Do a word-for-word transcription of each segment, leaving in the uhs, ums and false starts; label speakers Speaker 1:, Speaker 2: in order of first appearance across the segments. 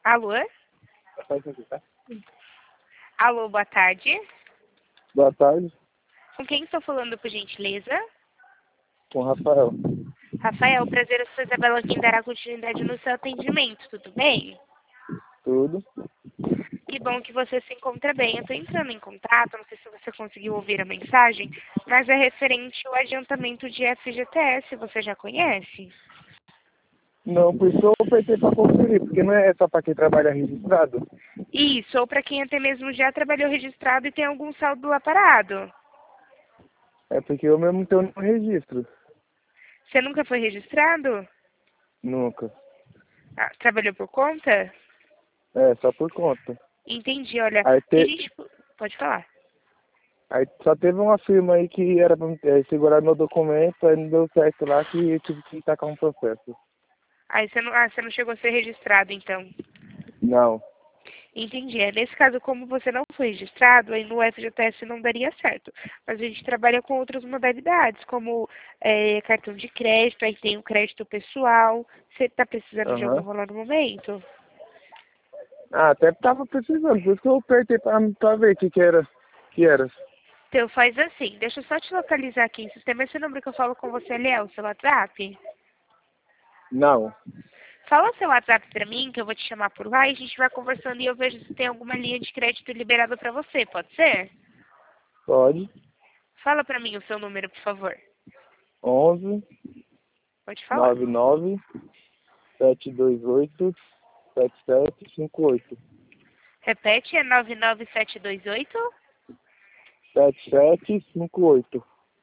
Speaker 1: Alô?
Speaker 2: Faz aqui, tá?
Speaker 1: Alô, boa tarde.
Speaker 2: Boa tarde,
Speaker 1: Com quem estou falando, por gentileza?
Speaker 2: com o Rafael.
Speaker 1: Rafael, prazer, eu sou Isabela, quem dará continuidade no seu atendimento, tudo bem?
Speaker 2: Tudo.
Speaker 1: Que bom que você se encontra bem. Eu estou entrando em contato, não sei se você conseguiu ouvir a mensagem, mas é referente ao adiantamento de F G T S, você já conhece?
Speaker 2: Não, por isso eu apertei pra conferir, porque não é só pra quem trabalha registrado.
Speaker 1: Isso, ou para quem até mesmo já trabalhou registrado e tem algum saldo lá parado.
Speaker 2: É porque eu mesmo tenho no registro.
Speaker 1: Você nunca foi registrado?
Speaker 2: Nunca.
Speaker 1: Ah, trabalhou por conta?
Speaker 2: É, só por conta.
Speaker 1: Entendi, olha,
Speaker 2: Aí,
Speaker 1: que a
Speaker 2: te...
Speaker 1: gente... Pode falar.
Speaker 2: aí só teve uma firma aí que era pra me é, segurar meu documento, aí não deu certo lá que eu tive que tacar um processo.
Speaker 1: Aí você não, ah, você não chegou a ser registrado, então.
Speaker 2: Não.
Speaker 1: Entendi. É, nesse caso, como você não foi registrado, aí no F G T S não daria certo. Mas a gente trabalha com outras modalidades, como é, cartão de crédito, aí tem o crédito pessoal. Você está precisando de algum
Speaker 2: Aham.
Speaker 1: valor no momento?
Speaker 2: Ah, até tava precisando, por isso que eu apertei pra, pra ver o que que era. Que era.
Speaker 1: Então faz assim, deixa eu só te localizar aqui em sistema. Esse número que eu falo com você, ele é o seu WhatsApp?
Speaker 2: Não.
Speaker 1: Fala seu WhatsApp pra mim, que eu vou te chamar por lá e a gente vai conversando e eu vejo se tem alguma linha de crédito liberada pra você, pode ser?
Speaker 2: Pode.
Speaker 1: Fala pra mim o seu número, por favor.
Speaker 2: onze,
Speaker 1: Pode falar.
Speaker 2: nove nove, sete dois oito, sete sete cinco oito.
Speaker 1: Repete, é nove nove sete dois oito.
Speaker 2: Sete sete cinco oito.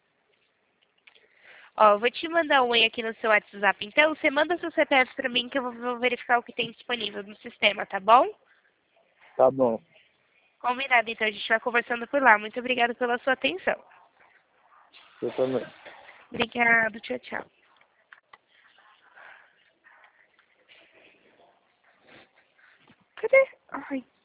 Speaker 1: Ó, eu vou te mandar um oi aqui no seu WhatsApp. Então, você manda seu C P F pra mim que eu vou vou verificar o que tem disponível no sistema, tá bom?
Speaker 2: Tá bom.
Speaker 1: Combinado, então a gente vai conversando por lá. Muito obrigada pela sua atenção.
Speaker 2: Eu também.
Speaker 1: Obrigado, tchau, tchau. Cadê? Ai.